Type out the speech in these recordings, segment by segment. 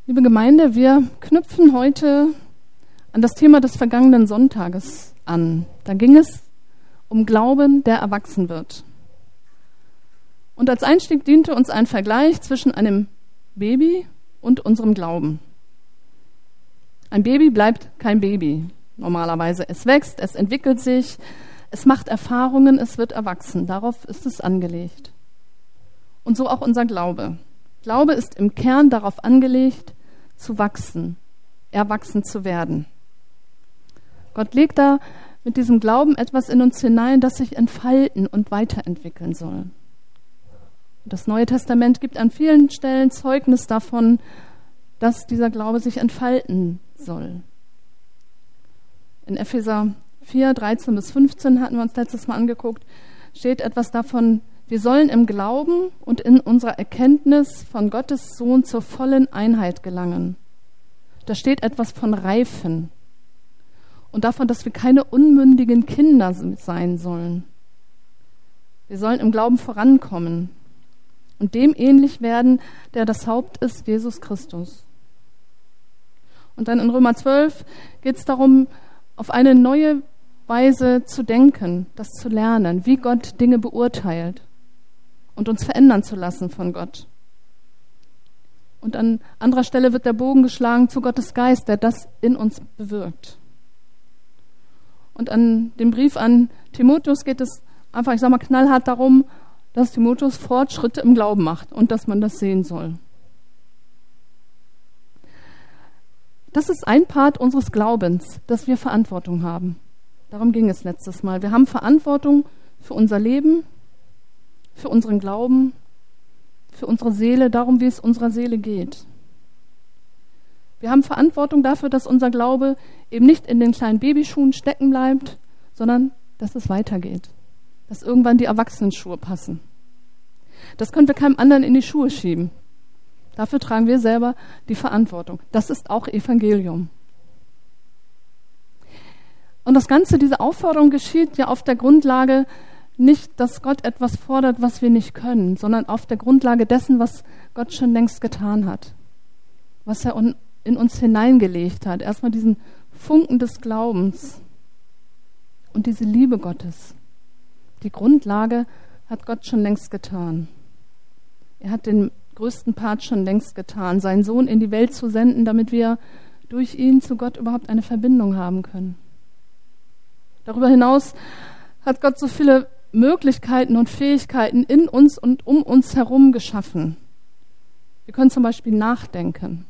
Liebe Gemeinde, wir knüpfen heute an das Thema des vergangenen Sonntages an. Da ging es um Glauben, der erwachsen wird. Und als Einstieg diente uns ein Vergleich zwischen einem Baby und unserem Glauben. Ein Baby bleibt kein Baby normalerweise. Es wächst, es entwickelt sich, es macht Erfahrungen, es wird erwachsen. Darauf ist es angelegt. Und so auch unser Glaube. Glaube ist im Kern darauf angelegt, zu wachsen, erwachsen zu werden. Gott legt da mit diesem Glauben etwas in uns hinein, das sich entfalten und weiterentwickeln soll. Das Neue Testament gibt an vielen Stellen Zeugnis davon, dass dieser Glaube sich entfalten soll. In Epheser 4, 13 bis 15 hatten wir uns letztes Mal angeguckt, steht etwas davon, wir sollen im Glauben und in unserer Erkenntnis von Gottes Sohn zur vollen Einheit gelangen. Da steht etwas von Reifen und davon, dass wir keine unmündigen Kinder sein sollen. Wir sollen im Glauben vorankommen und dem ähnlich werden, der das Haupt ist, Jesus Christus. Und dann in Römer 12 geht es darum, auf eine neue Weise zu denken, das zu lernen, wie Gott Dinge beurteilt und uns verändern zu lassen von Gott. Und an anderer Stelle wird der Bogen geschlagen zu Gottes Geist, der das in uns bewirkt. Und an dem Brief an Timotheus geht es einfach, knallhart darum, dass Timotheus Fortschritte im Glauben macht und dass man das sehen soll. Das ist ein Part unseres Glaubens, dass wir Verantwortung haben. Darum ging es letztes Mal. Wir haben Verantwortung für unser Leben, für unseren Glauben, für unsere Seele, darum, wie es unserer Seele geht. Wir haben Verantwortung dafür, dass unser Glaube eben nicht in den kleinen Babyschuhen stecken bleibt, sondern dass es weitergeht, dass irgendwann die Erwachsenenschuhe passen. Das können wir keinem anderen in die Schuhe schieben. Dafür tragen wir selber die Verantwortung. Das ist auch Evangelium. Und das Ganze, diese Aufforderung geschieht ja auf der Grundlage nicht, dass Gott etwas fordert, was wir nicht können, sondern auf der Grundlage dessen, was Gott schon längst getan hat, was er in uns hineingelegt hat. Erstmal diesen Funken des Glaubens und diese Liebe Gottes. Die Grundlage hat Gott schon längst getan. Er hat den größten Part schon längst getan, seinen Sohn in die Welt zu senden, damit wir durch ihn zu Gott überhaupt eine Verbindung haben können. Darüber hinaus hat Gott so viele Möglichkeiten und Fähigkeiten in uns und um uns herum geschaffen. Wir können zum Beispiel nachdenken.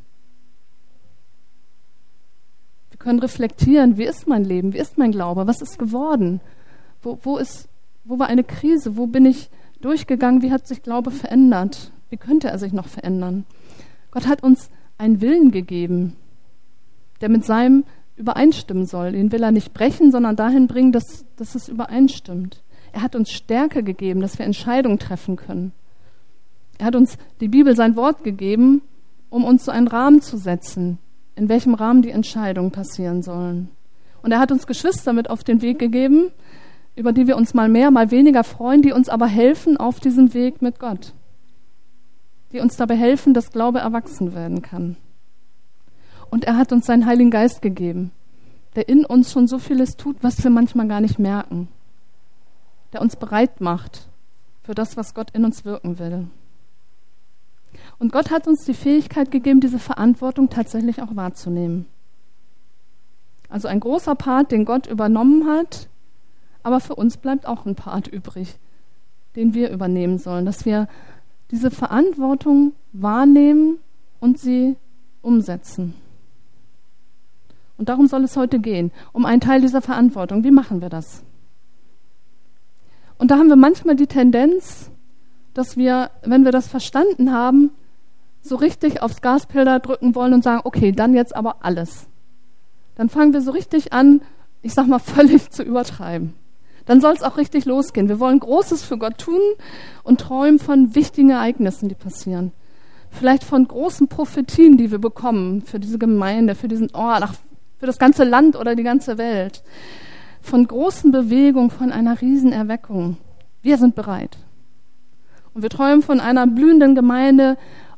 Wir können reflektieren, wie ist mein Leben, wie ist mein Glaube, was ist geworden, wo war eine Krise, wo bin ich durchgegangen, wie hat sich Glaube verändert, wie könnte er sich noch verändern. Gott hat uns einen Willen gegeben, der mit seinem übereinstimmen soll. Den will er nicht brechen, sondern dahin bringen, dass es übereinstimmt. Er hat uns Stärke gegeben, dass wir Entscheidungen treffen können. Er hat uns die Bibel, sein Wort gegeben, um uns so einen Rahmen zu setzen, in welchem Rahmen die Entscheidungen passieren sollen. Und er hat uns Geschwister mit auf den Weg gegeben, über die wir uns mal mehr, mal weniger freuen, die uns aber helfen auf diesem Weg mit Gott. Die uns dabei helfen, dass Glaube erwachsen werden kann. Und er hat uns seinen Heiligen Geist gegeben, der in uns schon so vieles tut, was wir manchmal gar nicht merken. Der uns bereit macht für das, was Gott in uns wirken will. Und Gott hat uns die Fähigkeit gegeben, diese Verantwortung tatsächlich auch wahrzunehmen. Also ein großer Part, den Gott übernommen hat, aber für uns bleibt auch ein Part übrig, den wir übernehmen sollen, dass wir diese Verantwortung wahrnehmen und sie umsetzen. Und darum soll es heute gehen, um einen Teil dieser Verantwortung. Wie machen wir das? Und da haben wir manchmal die Tendenz, dass wir, wenn wir das verstanden haben, so richtig aufs Gaspedal drücken wollen und sagen, okay, dann jetzt aber alles. Dann fangen wir so richtig an, völlig zu übertreiben. Dann soll es auch richtig losgehen. Wir wollen Großes für Gott tun und träumen von wichtigen Ereignissen, die passieren. Vielleicht von großen Prophetien, die wir bekommen für diese Gemeinde, für diesen Ort, für das ganze Land oder die ganze Welt. Von großen Bewegungen, von einer Riesenerweckung. Wir sind bereit. Und wir träumen von einer blühenden Gemeinde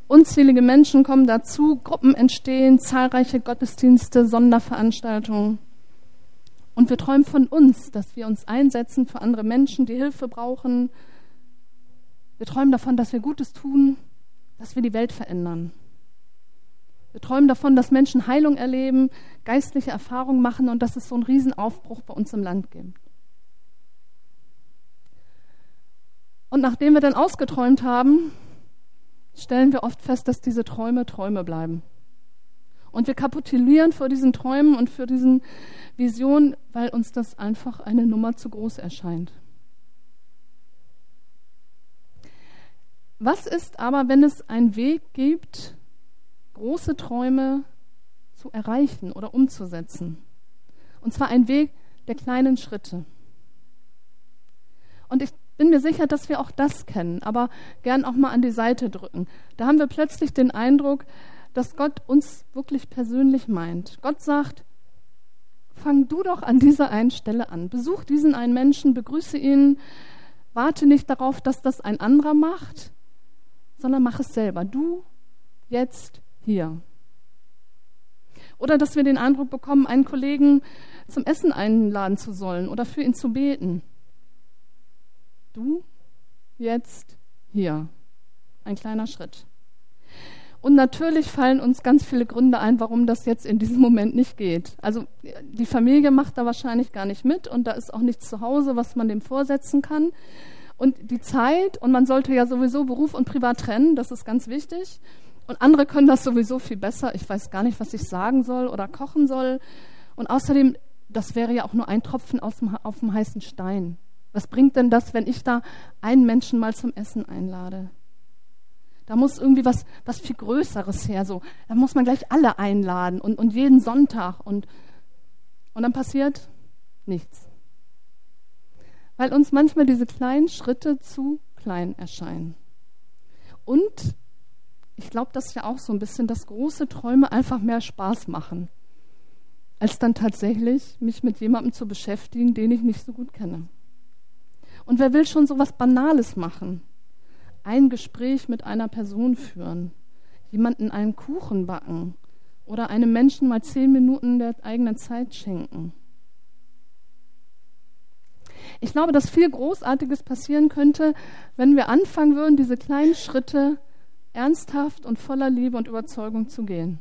Unzählige Menschen kommen dazu, Gruppen entstehen, zahlreiche Gottesdienste, Sonderveranstaltungen. Und wir träumen von uns, dass wir uns einsetzen für andere Menschen, die Hilfe brauchen. Wir träumen davon, dass wir Gutes tun, dass wir die Welt verändern. Wir träumen davon, dass Menschen Heilung erleben, geistliche Erfahrungen machen und dass es so einen Riesenaufbruch bei uns im Land gibt. Und nachdem wir dann ausgeträumt haben, stellen wir oft fest, dass diese Träume Träume bleiben. Und wir kapitulieren vor diesen Träumen und für diesen Visionen, weil uns das einfach eine Nummer zu groß erscheint. Was ist aber, wenn es einen Weg gibt, große Träume zu erreichen oder umzusetzen? Und zwar ein Weg der kleinen Schritte. Und ich bin mir sicher, dass wir auch das kennen, aber gern auch mal an die Seite drücken. Da haben wir plötzlich den Eindruck, dass Gott uns wirklich persönlich meint. Gott sagt, fang du doch an dieser einen Stelle an. Besuch diesen einen Menschen, begrüße ihn, warte nicht darauf, dass das ein anderer macht, sondern mach es selber. Du, jetzt, hier. Oder dass wir den Eindruck bekommen, einen Kollegen zum Essen einladen zu sollen oder für ihn zu beten. Du, jetzt, hier. Ein kleiner Schritt. Und natürlich fallen uns ganz viele Gründe ein, warum das jetzt in diesem Moment nicht geht. Also die Familie macht da wahrscheinlich gar nicht mit und da ist auch nichts zu Hause, was man dem vorsetzen kann. Und die Zeit, und man sollte ja sowieso Beruf und Privat trennen, das ist ganz wichtig. Und andere können das sowieso viel besser. Ich weiß gar nicht, was ich sagen soll oder kochen soll. Und außerdem, das wäre ja auch nur ein Tropfen auf dem heißen Stein. Was bringt denn das, wenn ich da einen Menschen mal zum Essen einlade? Da muss irgendwie was viel Größeres her. So. Da muss man gleich alle einladen und jeden Sonntag. Und dann passiert nichts. Weil uns manchmal diese kleinen Schritte zu klein erscheinen. Und ich glaube, das ist ja auch so ein bisschen, dass große Träume einfach mehr Spaß machen, als dann tatsächlich mich mit jemandem zu beschäftigen, den ich nicht so gut kenne. Und wer will schon so was Banales machen? Ein Gespräch mit einer Person führen, jemanden einen Kuchen backen oder einem Menschen mal 10 Minuten der eigenen Zeit schenken. Ich glaube, dass viel Großartiges passieren könnte, wenn wir anfangen würden, diese kleinen Schritte ernsthaft und voller Liebe und Überzeugung zu gehen.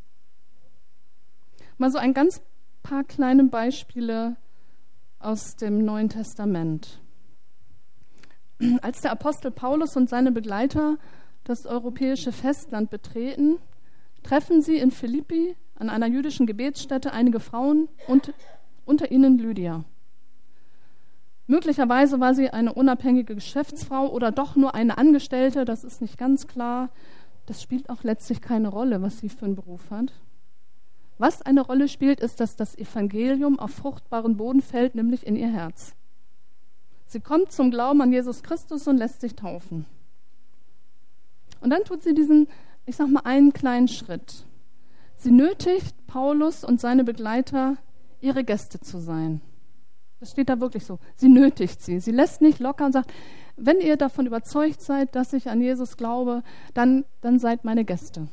Mal so ein ganz paar kleine Beispiele aus dem Neuen Testament. Als der Apostel Paulus und seine Begleiter das europäische Festland betreten, treffen sie in Philippi an einer jüdischen Gebetsstätte einige Frauen und unter ihnen Lydia. Möglicherweise war sie eine unabhängige Geschäftsfrau oder doch nur eine Angestellte, das ist nicht ganz klar. Das spielt auch letztlich keine Rolle, was sie für einen Beruf hat. Was eine Rolle spielt, ist, dass das Evangelium auf fruchtbaren Boden fällt, nämlich in ihr Herz. Sie kommt zum Glauben an Jesus Christus und lässt sich taufen. Und dann tut sie diesen, ich sag mal, einen kleinen Schritt. Sie nötigt Paulus und seine Begleiter, ihre Gäste zu sein. Das steht da wirklich so. Sie nötigt sie. Sie lässt nicht locker und sagt, wenn ihr davon überzeugt seid, dass ich an Jesus glaube, dann seid meine Gäste.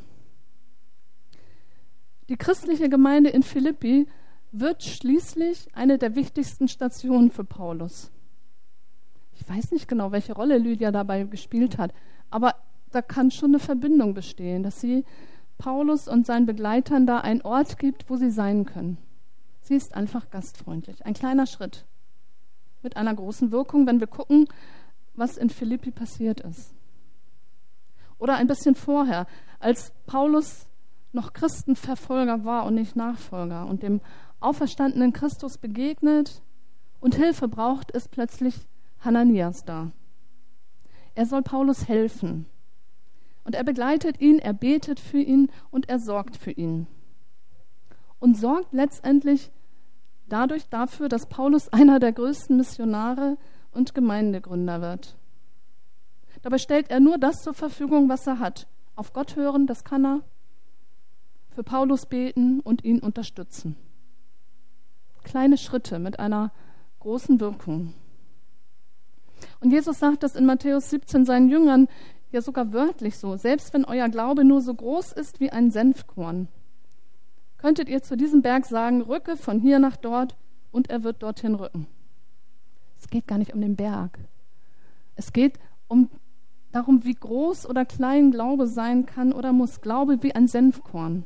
Die christliche Gemeinde in Philippi wird schließlich eine der wichtigsten Stationen für Paulus. Ich weiß nicht genau, welche Rolle Lydia dabei gespielt hat, aber da kann schon eine Verbindung bestehen, dass sie Paulus und seinen Begleitern da einen Ort gibt, wo sie sein können. Sie ist einfach gastfreundlich. Ein kleiner Schritt mit einer großen Wirkung, wenn wir gucken, was in Philippi passiert ist. Oder ein bisschen vorher, als Paulus noch Christenverfolger war und nicht Nachfolger und dem auferstandenen Christus begegnet und Hilfe braucht, ist plötzlich Hananias da. Er soll Paulus helfen. Und er begleitet ihn, er betet für ihn und er sorgt für ihn. Und sorgt letztendlich dadurch dafür, dass Paulus einer der größten Missionare und Gemeindegründer wird. Dabei stellt er nur das zur Verfügung, was er hat. Auf Gott hören, das kann er. Für Paulus beten und ihn unterstützen. Kleine Schritte mit einer großen Wirkung. Und Jesus sagt das in Matthäus 17 seinen Jüngern, ja sogar wörtlich so, selbst wenn euer Glaube nur so groß ist wie ein Senfkorn, könntet ihr zu diesem Berg sagen, rücke von hier nach dort und er wird dorthin rücken. Es geht gar nicht um den Berg. Es geht darum, wie groß oder klein Glaube sein kann oder muss. Glaube wie ein Senfkorn.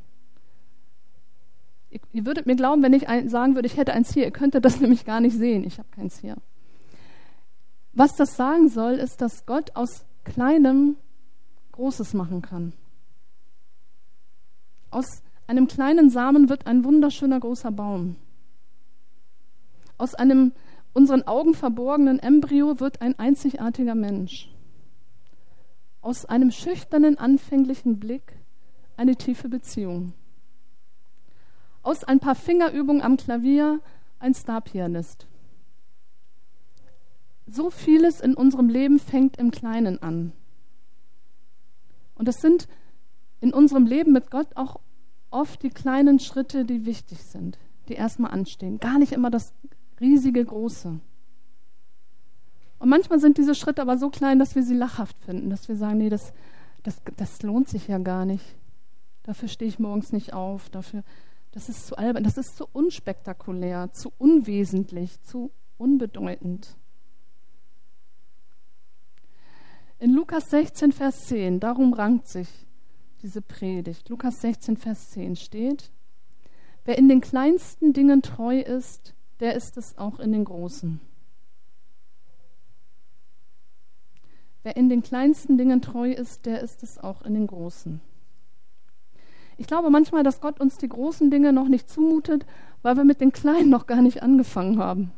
Ihr würdet mir glauben, wenn ich sagen würde, ich hätte eins hier. Ihr könntet das nämlich gar nicht sehen. Ich habe keins hier. Was das sagen soll, ist, dass Gott aus Kleinem Großes machen kann. Aus einem kleinen Samen wird ein wunderschöner großer Baum. Aus einem unseren Augen verborgenen Embryo wird ein einzigartiger Mensch. Aus einem schüchternen, anfänglichen Blick eine tiefe Beziehung. Aus ein paar Fingerübungen am Klavier ein Starpianist. So vieles in unserem Leben fängt im Kleinen an. Und es sind in unserem Leben mit Gott auch oft die kleinen Schritte, die wichtig sind, die erstmal anstehen. Gar nicht immer das riesige Große. Und manchmal sind diese Schritte aber so klein, dass wir sie lachhaft finden, dass wir sagen, nee, das lohnt sich ja gar nicht. Dafür stehe ich morgens nicht auf, das ist zu albern, das ist zu unspektakulär, zu unwesentlich, zu unbedeutend. In Lukas 16, Vers 10, darum rankt sich diese Predigt. Lukas 16, Vers 10 steht, wer in den kleinsten Dingen treu ist, der ist es auch in den großen. Wer in den kleinsten Dingen treu ist, der ist es auch in den großen. Ich glaube manchmal, dass Gott uns die großen Dinge noch nicht zumutet, weil wir mit den kleinen noch gar nicht angefangen haben.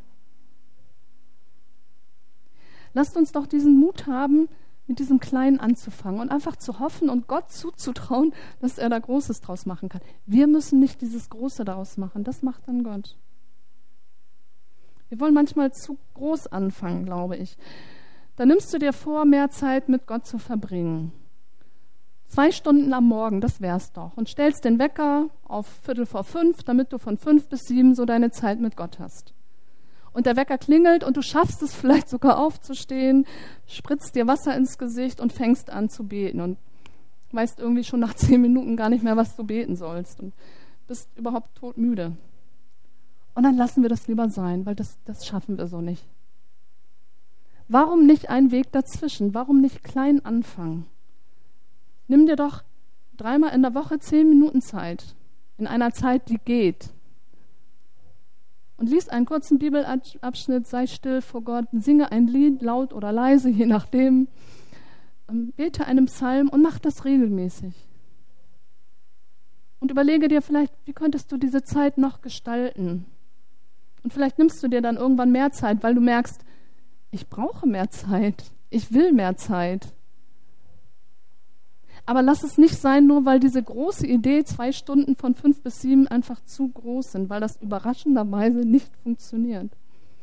Lasst uns doch diesen Mut haben, mit diesem Kleinen anzufangen und einfach zu hoffen und Gott zuzutrauen, dass er da Großes draus machen kann. Wir müssen nicht dieses Große daraus machen, das macht dann Gott. Wir wollen manchmal zu groß anfangen, glaube ich. Da nimmst du dir vor, mehr Zeit mit Gott zu verbringen. 2 Stunden am Morgen, das wär's doch. Und stellst den Wecker auf 4:45, damit du von 5 bis 7 so deine Zeit mit Gott hast. Und der Wecker klingelt und du schaffst es vielleicht sogar aufzustehen, spritzt dir Wasser ins Gesicht und fängst an zu beten und weißt irgendwie schon nach 10 Minuten gar nicht mehr, was du beten sollst und bist überhaupt todmüde. Und dann lassen wir das lieber sein, weil das schaffen wir so nicht. Warum nicht einen Weg dazwischen? Warum nicht klein anfangen? Nimm dir doch 3-mal in der Woche 10 Minuten Zeit, in einer Zeit, die geht. Und lies einen kurzen Bibelabschnitt, sei still vor Gott, singe ein Lied, laut oder leise, je nachdem. Bete einen Psalm und mach das regelmäßig. Und überlege dir vielleicht, wie könntest du diese Zeit noch gestalten? Und vielleicht nimmst du dir dann irgendwann mehr Zeit, weil du merkst, ich brauche mehr Zeit, ich will mehr Zeit. Aber lass es nicht sein, nur weil diese große Idee, 2 Stunden von 5 bis 7 einfach zu groß sind, weil das überraschenderweise nicht funktioniert.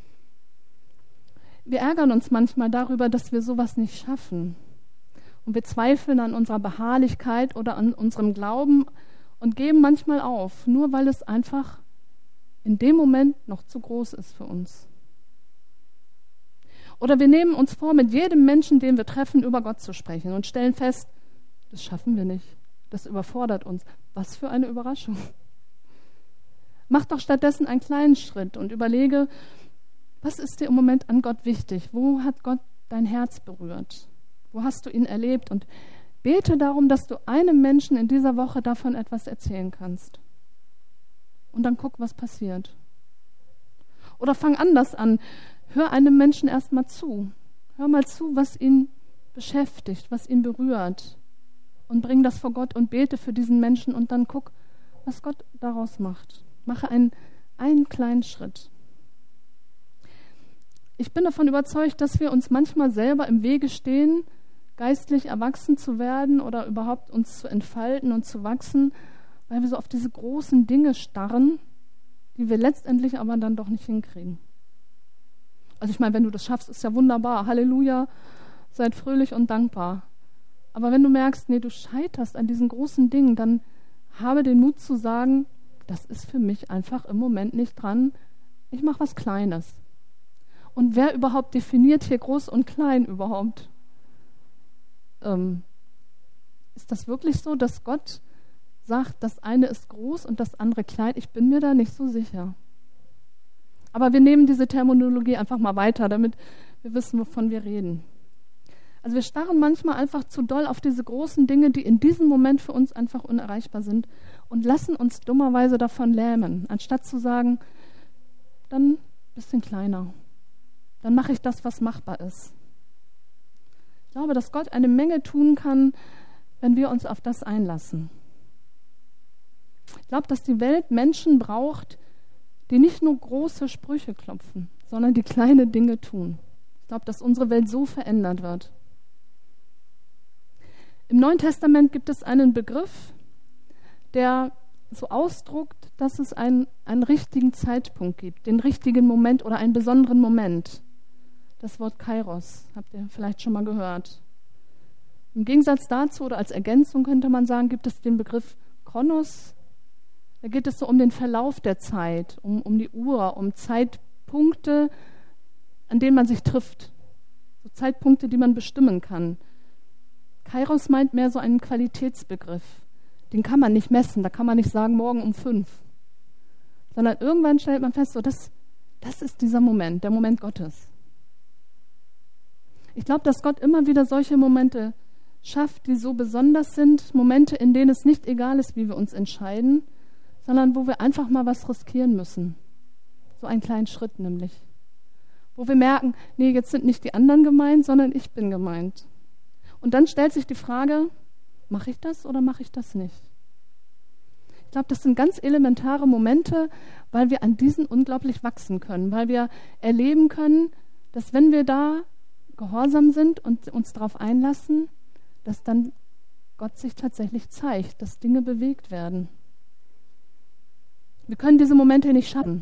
Wir ärgern uns manchmal darüber, dass wir sowas nicht schaffen. Und wir zweifeln an unserer Beharrlichkeit oder an unserem Glauben und geben manchmal auf, nur weil es einfach in dem Moment noch zu groß ist für uns. Oder wir nehmen uns vor, mit jedem Menschen, den wir treffen, über Gott zu sprechen und stellen fest, das schaffen wir nicht. Das überfordert uns. Was für eine Überraschung. Mach doch stattdessen einen kleinen Schritt und überlege, was ist dir im Moment an Gott wichtig? Wo hat Gott dein Herz berührt? Wo hast du ihn erlebt? Und bete darum, dass du einem Menschen in dieser Woche davon etwas erzählen kannst. Und dann guck, was passiert. Oder fang anders an. Hör einem Menschen erst mal zu. Hör mal zu, was ihn beschäftigt, was ihn berührt. Und bring das vor Gott und bete für diesen Menschen und dann guck, was Gott daraus macht. Mache einen kleinen Schritt. Ich bin davon überzeugt, dass wir uns manchmal selber im Wege stehen, geistlich erwachsen zu werden oder überhaupt uns zu entfalten und zu wachsen, weil wir so auf diese großen Dinge starren, die wir letztendlich aber dann doch nicht hinkriegen. Also ich meine, wenn du das schaffst, ist ja wunderbar. Halleluja, seid fröhlich und dankbar. Aber wenn du merkst, nee, du scheiterst an diesen großen Dingen, dann habe den Mut zu sagen, das ist für mich einfach im Moment nicht dran. Ich mache was Kleines. Und wer überhaupt definiert hier groß und klein überhaupt? ist das wirklich so, dass Gott sagt, das eine ist groß und das andere klein? Ich bin mir da nicht so sicher. Aber wir nehmen diese Terminologie einfach mal weiter, damit wir wissen, wovon wir reden. Also wir starren manchmal einfach zu doll auf diese großen Dinge, die in diesem Moment für uns einfach unerreichbar sind und lassen uns dummerweise davon lähmen, anstatt zu sagen, dann ein bisschen kleiner. Dann mache ich das, was machbar ist. Ich glaube, dass Gott eine Menge tun kann, wenn wir uns auf das einlassen. Ich glaube, dass die Welt Menschen braucht, die nicht nur große Sprüche klopfen, sondern die kleine Dinge tun. Ich glaube, dass unsere Welt so verändert wird. Im Neuen Testament gibt es einen Begriff, der so ausdruckt, dass es einen richtigen Zeitpunkt gibt, den richtigen Moment oder einen besonderen Moment. Das Wort Kairos, habt ihr vielleicht schon mal gehört. Im Gegensatz dazu oder als Ergänzung könnte man sagen, gibt es den Begriff Chronos. Da geht es so um den Verlauf der Zeit, um die Uhr, um Zeitpunkte, an denen man sich trifft. So Zeitpunkte, die man bestimmen kann. Kairos meint mehr so einen Qualitätsbegriff. Den kann man nicht messen, da kann man nicht sagen, morgen um 5. Sondern irgendwann stellt man fest, so das ist dieser Moment, der Moment Gottes. Ich glaube, dass Gott immer wieder solche Momente schafft, die so besonders sind, Momente, in denen es nicht egal ist, wie wir uns entscheiden, sondern wo wir einfach mal was riskieren müssen. So einen kleinen Schritt nämlich. Wo wir merken, nee, jetzt sind nicht die anderen gemeint, sondern ich bin gemeint. Und dann stellt sich die Frage, mache ich das oder mache ich das nicht? Ich glaube, das sind ganz elementare Momente, weil wir an diesen unglaublich wachsen können, weil wir erleben können, dass wenn wir da gehorsam sind und uns darauf einlassen, dass dann Gott sich tatsächlich zeigt, dass Dinge bewegt werden. Wir können diese Momente nicht schaffen.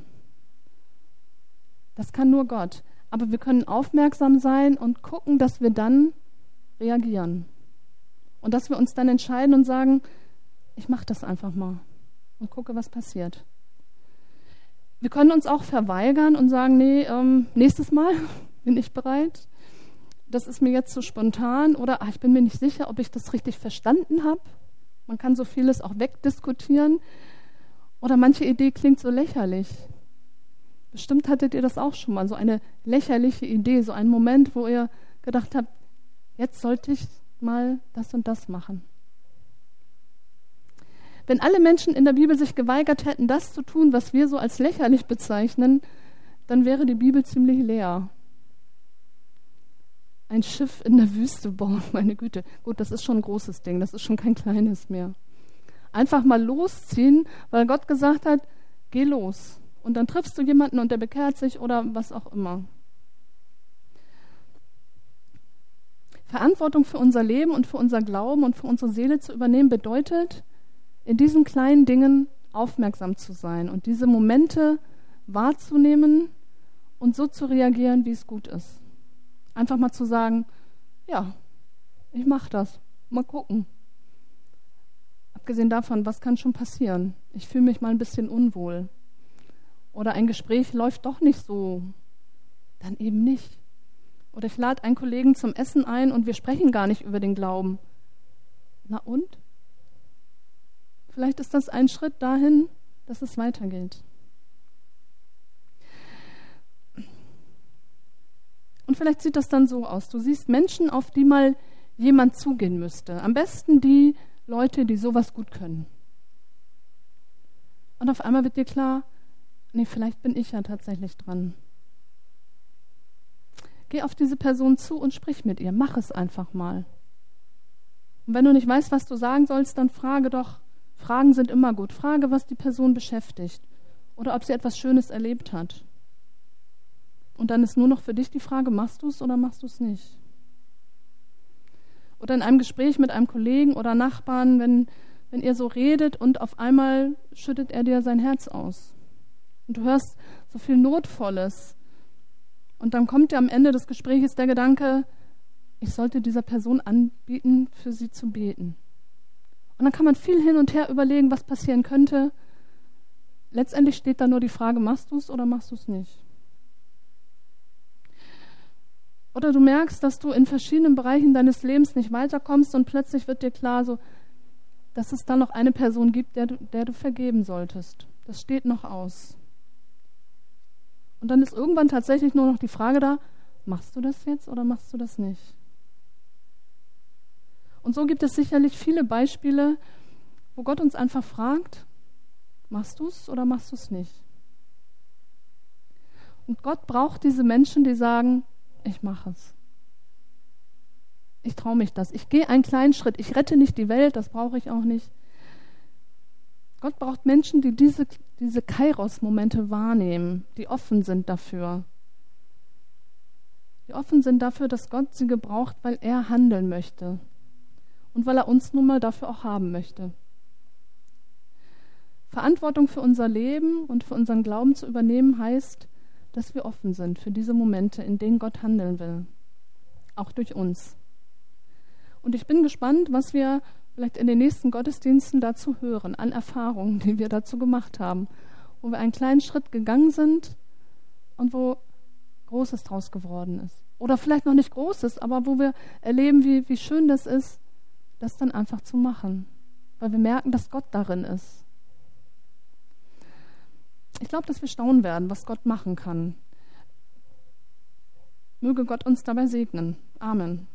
Das kann nur Gott. Aber wir können aufmerksam sein und gucken, dass wir dann reagieren. Und dass wir uns dann entscheiden und sagen, ich mache das einfach mal und gucke, was passiert. Wir können uns auch verweigern und sagen, nee, nächstes Mal bin ich bereit. Das ist mir jetzt so spontan oder ich bin mir nicht sicher, ob ich das richtig verstanden habe. Man kann so vieles auch wegdiskutieren. Oder manche Idee klingt so lächerlich. Bestimmt hattet ihr das auch schon mal, so eine lächerliche Idee, so einen Moment, wo ihr gedacht habt, jetzt sollte ich mal das und das machen. Wenn alle Menschen in der Bibel sich geweigert hätten, das zu tun, was wir so als lächerlich bezeichnen, dann wäre die Bibel ziemlich leer. Ein Schiff in der Wüste bauen, meine Güte. Gut, das ist schon ein großes Ding, das ist schon kein kleines mehr. Einfach mal losziehen, weil Gott gesagt hat, geh los. Und dann triffst du jemanden und der bekehrt sich oder was auch immer. Verantwortung für unser Leben und für unser Glauben und für unsere Seele zu übernehmen, bedeutet, in diesen kleinen Dingen aufmerksam zu sein und diese Momente wahrzunehmen und so zu reagieren, wie es gut ist. Einfach mal zu sagen, ja, ich mache das, mal gucken. Abgesehen davon, was kann schon passieren? Ich fühle mich mal ein bisschen unwohl. Oder ein Gespräch läuft doch nicht so. Dann eben nicht. Oder ich lade einen Kollegen zum Essen ein und wir sprechen gar nicht über den Glauben. Na und? Vielleicht ist das ein Schritt dahin, dass es weitergeht. Und vielleicht sieht das dann so aus. Du siehst Menschen, auf die mal jemand zugehen müsste. Am besten die Leute, die sowas gut können. Und auf einmal wird dir klar, nee, vielleicht bin ich ja tatsächlich dran. Geh auf diese Person zu und sprich mit ihr. Mach es einfach mal. Und wenn du nicht weißt, was du sagen sollst, dann frage doch. Fragen sind immer gut. Frage, was die Person beschäftigt. Oder ob sie etwas Schönes erlebt hat. Und dann ist nur noch für dich die Frage, machst du es oder machst du es nicht? Oder in einem Gespräch mit einem Kollegen oder Nachbarn, wenn ihr so redet und auf einmal schüttet er dir sein Herz aus. Und du hörst so viel Notvolles. Und dann kommt dir am Ende des Gesprächs der Gedanke, ich sollte dieser Person anbieten, für sie zu beten. Und dann kann man viel hin und her überlegen, was passieren könnte. Letztendlich steht da nur die Frage, machst du es oder machst du es nicht? Oder du merkst, dass du in verschiedenen Bereichen deines Lebens nicht weiterkommst und plötzlich wird dir klar, so, dass es da noch eine Person gibt, der du vergeben solltest. Das steht noch aus. Und dann ist irgendwann tatsächlich nur noch die Frage da, machst du das jetzt oder machst du das nicht? Und so gibt es sicherlich viele Beispiele, wo Gott uns einfach fragt, machst du es oder machst du es nicht? Und Gott braucht diese Menschen, die sagen, ich mache es. Ich traue mich das. Ich gehe einen kleinen Schritt. Ich rette nicht die Welt, das brauche ich auch nicht. Gott braucht Menschen, die diese Kairos-Momente wahrnehmen, die offen sind dafür. Die offen sind dafür, dass Gott sie gebraucht, weil er handeln möchte. Und weil er uns nun mal dafür auch haben möchte. Verantwortung für unser Leben und für unseren Glauben zu übernehmen heißt, dass wir offen sind für diese Momente, in denen Gott handeln will. Auch durch uns. Und ich bin gespannt, was wir vielleicht in den nächsten Gottesdiensten dazu hören, an Erfahrungen, die wir dazu gemacht haben, wo wir einen kleinen Schritt gegangen sind und wo Großes draus geworden ist. Oder vielleicht noch nicht Großes, aber wo wir erleben, wie schön das ist, das dann einfach zu machen, weil wir merken, dass Gott darin ist. Ich glaube, dass wir staunen werden, was Gott machen kann. Möge Gott uns dabei segnen. Amen.